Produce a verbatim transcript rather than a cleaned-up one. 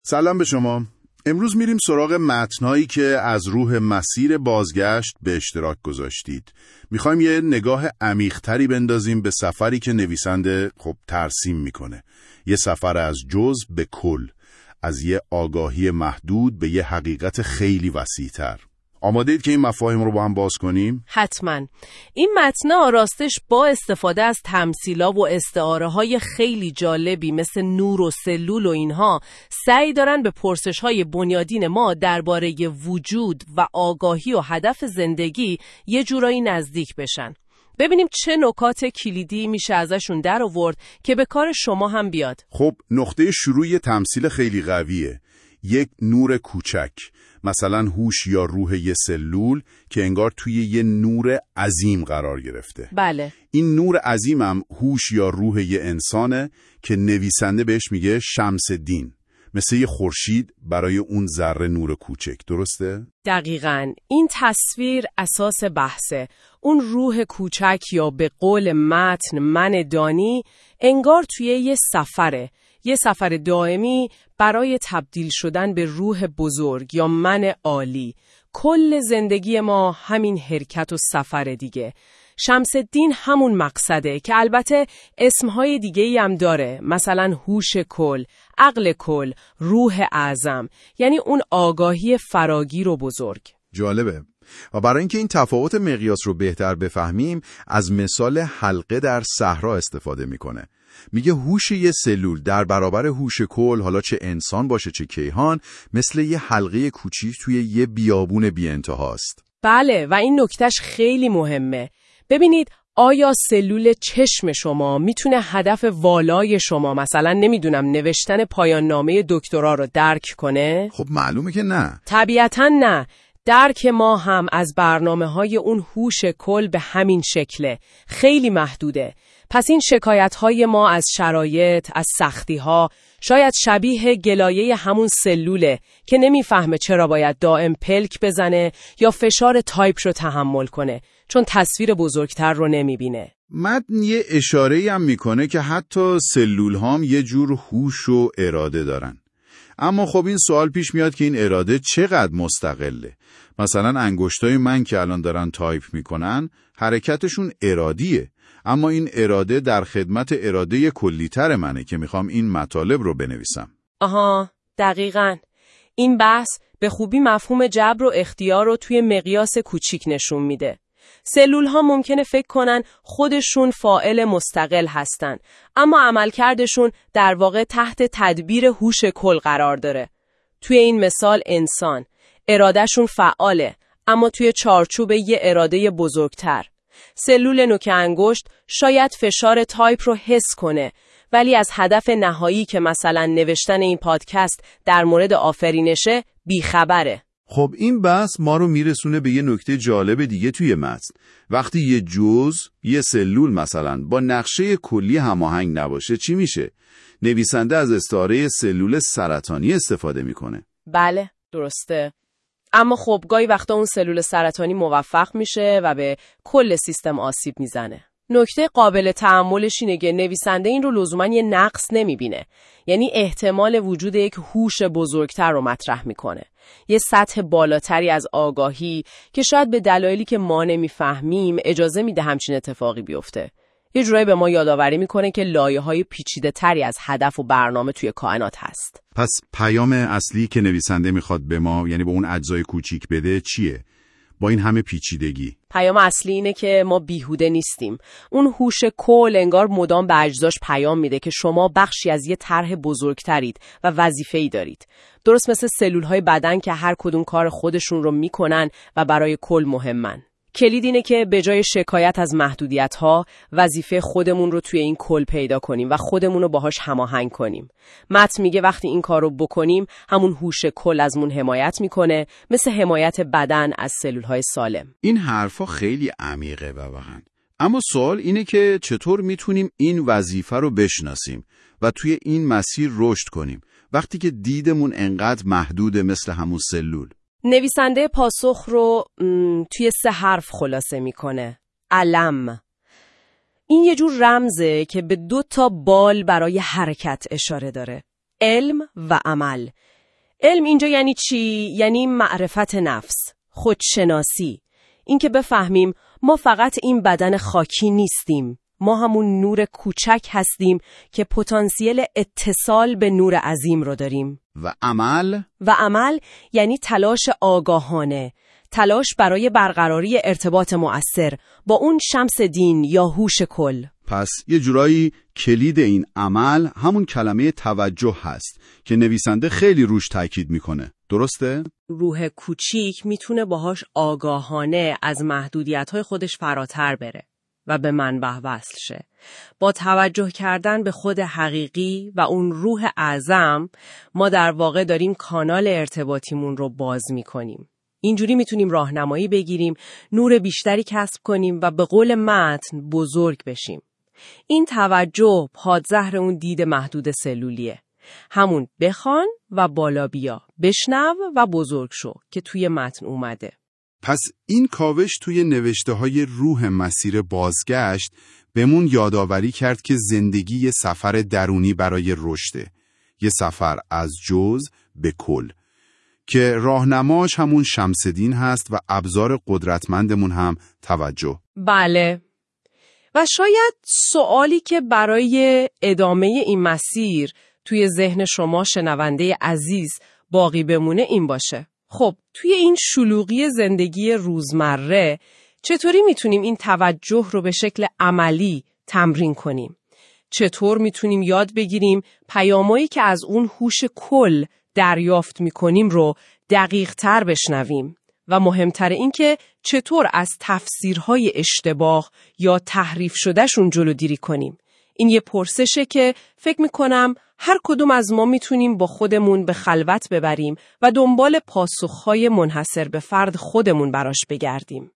سلام به شما. امروز میریم سراغ متنایی که از روح مسیر بازگشت به اشتراک گذاشتید. میخوایم یه نگاه عمیق‌تری بندازیم به سفری که نویسنده خب ترسیم میکنه. یه سفر از جزء به کل، از یه آگاهی محدود به یه حقیقت خیلی وسیع‌تر. آماده اید که این مفاهیم رو با هم باز کنیم؟ حتما. این متن‌ها راستش با استفاده از تمثیلا و استعاره‌های خیلی جالبی مثل نور و سلول و اینها سعی دارن به پرسش‌های بنیادین ما درباره وجود و آگاهی و هدف زندگی یه جورایی نزدیک بشن. ببینیم چه نکات کلیدی میشه ازشون در آورد که به کار شما هم بیاد. خب نقطه شروع یه تمثیل خیلی قویه. یک نور کوچک، مثلا هوش یا روح یه سلول که انگار توی یه نور عظیم قرار گرفته. بله. این نور عظیم هم هوش یا روح یه انسانه که نویسنده بهش میگه شمس دین، مثل یه خورشید برای اون ذره نور کوچک. درسته؟ دقیقاً. این تصویر اساس بحثه. اون روح کوچک یا به قول متن من دانی انگار توی یه سفره. یه سفر دائمی برای تبدیل شدن به روح بزرگ یا من عالی. کل زندگی ما همین حرکت و سفر دیگه. شمس الدین همون مقصده که البته اسمهای دیگه‌ای هم داره، مثلا هوش کل، عقل کل، روح اعظم، یعنی اون آگاهی فراگیر و بزرگ. جالبه. و برای اینکه این تفاوت مقیاس رو بهتر بفهمیم از مثال حلقه در صحرا استفاده میکنه. میگه هوش یه سلول در برابر هوش کل، حالا چه انسان باشه چه کیهان، مثل یه حلقه کوچیک توی یه بیابون بی انتهاست. بله، و این نکتهش خیلی مهمه. ببینید، آیا سلول چشم شما میتونه هدف والای شما، مثلا نمیدونم نوشتن پایان نامه دکترا رو درک کنه؟ خب معلومه که نه. طبیعتاً نه. درک ما هم از برنامه‌های اون هوش کل به همین شکله. خیلی محدوده. پس این شکایت‌های ما از شرایط، از سختی‌ها، شاید شبیه گلایه همون سلوله که نمیفهمه چرا باید دائم پلک بزنه یا فشار تایپ رو تحمل کنه، چون تصویر بزرگتر رو نمیبینه. متن یه اشاره‌ای هم میکنه که حتی سلول هم یه جور هوش و اراده دارن. اما خب این سوال پیش میاد که این اراده چقدر مستقله؟ مثلا انگشتای من که الان دارن تایپ میکنن حرکتشون ارادیه، اما این اراده در خدمت اراده کلی‌تر منه که میخوام این مطالب رو بنویسم. آها، دقیقاً. این بحث به خوبی مفهوم جبر و اختیار رو توی مقیاس کوچیک نشون میده. سلول ها ممکنه فکر کنن خودشون فاعل مستقل هستن، اما عملکردشون در واقع تحت تدبیر هوش کل قرار داره. توی این مثال انسان، ارادهشون فعاله، اما توی چارچوب یه اراده بزرگتر. سلول نوک انگشت شاید فشار تایپ رو حس کنه، ولی از هدف نهایی که مثلا نوشتن این پادکست در مورد آفرینشه بیخبره. خب این بحث ما رو میرسونه به یه نکته جالب دیگه توی متن. وقتی یه جزء، یه سلول مثلا با نقشه کلی هماهنگ نباشه چی میشه؟ نویسنده از استعاره سلول سرطانی استفاده میکنه. بله، درسته. اما خب گاهی وقتا اون سلول سرطانی موفق میشه و به کل سیستم آسیب میزنه. نکته قابل تأملش اینه که نویسنده این رو لزوماً یه نقص نمیبینه. یعنی احتمال وجود یک هوش بزرگتر رو مطرح میکنه. یه سطح بالاتری از آگاهی که شاید به دلایلی که ما نمیفهمیم اجازه میده همچین اتفاقی بیفته. یه جورایی به ما یادآوری میکنه که لایه‌های پیچیده‌تری از هدف و برنامه توی کائنات هست. پس پیام اصلی که نویسنده میخواد به ما، یعنی به اون اجزای کوچیک بده، چیه؟ با این همه پیچیدگی پیام اصلی اینه که ما بیهوده نیستیم. اون هوش کل انگار مدام به اجزاش پیام میده که شما بخشی از یه طرح بزرگترید و وظیفه‌ای دارید. درست مثل سلول‌های بدن که هر کدوم کار خودشون رو میکنن و برای کل مهمن. کلید اینه که به جای شکایت از محدودیت‌ها، وظیفه خودمون رو توی این کل پیدا کنیم و خودمون رو باهاش هماهنگ کنیم. متن میگه وقتی این کار رو بکنیم، همون هوش کل ازمون حمایت میکنه، مثل حمایت بدن از سلول‌های سالم. این حرفا خیلی عمیقه و واقعا. اما سوال اینه که چطور میتونیم این وظیفه رو بشناسیم و توی این مسیر رشد کنیم وقتی که دیدمون انقدر محدوده مثل همون سلول؟ نویسنده پاسخ رو توی سه حرف خلاصه میکنه. علم. این یه جور رمزه که به دو تا بال برای حرکت اشاره داره. علم و عمل. علم اینجا یعنی چی؟ یعنی معرفت نفس، خودشناسی. این که بفهمیم ما فقط این بدن خاکی نیستیم. ما همون نور کوچک هستیم که پتانسیل اتصال به نور عظیم رو داریم. و عمل؟ و عمل یعنی تلاش آگاهانه، تلاش برای برقراری ارتباط مؤثر با اون شمس دین یا هوش کل. پس یه جورایی کلید این عمل همون کلمه توجه هست که نویسنده خیلی روش تاکید میکنه. درسته؟ روح کوچیک میتونه باهاش آگاهانه از محدودیت‌های خودش فراتر بره و به منبع وصل شه. با توجه کردن به خود حقیقی و اون روح اعظم، ما در واقع داریم کانال ارتباطیمون رو باز میکنیم. اینجوری میتونیم راهنمایی بگیریم، نور بیشتری کسب کنیم و به قول متن بزرگ بشیم. این توجه پادزهر اون دید محدود سلولیه. همون بخوان و بالا بیا، بشنو و بزرگ شو که توی متن اومده. پس این کاوش توی نوشته های روح مسیر بازگشت بهمون یادآوری کرد که زندگی یه سفر درونی برای رشده، یه سفر از جز به کل، که راهنماش همون شمس دین هست و ابزار قدرتمندمون هم توجه. بله. و شاید سوالی که برای ادامه این مسیر توی ذهن شما شنونده عزیز باقی بمونه این باشه: خب توی این شلوغی زندگی روزمره چطوری میتونیم این توجه رو به شکل عملی تمرین کنیم؟ چطور میتونیم یاد بگیریم پیامایی که از اون هوش کل دریافت میکنیم رو دقیق تر بشنویم؟ و مهمتر این که چطور از تفسیرهای اشتباه یا تحریف شدهشون جلوگیری کنیم؟ این یه پرسشه که فکر میکنم هر کدوم از ما میتونیم با خودمون به خلوت ببریم و دنبال پاسخهای منحصر به فرد خودمون براش بگردیم.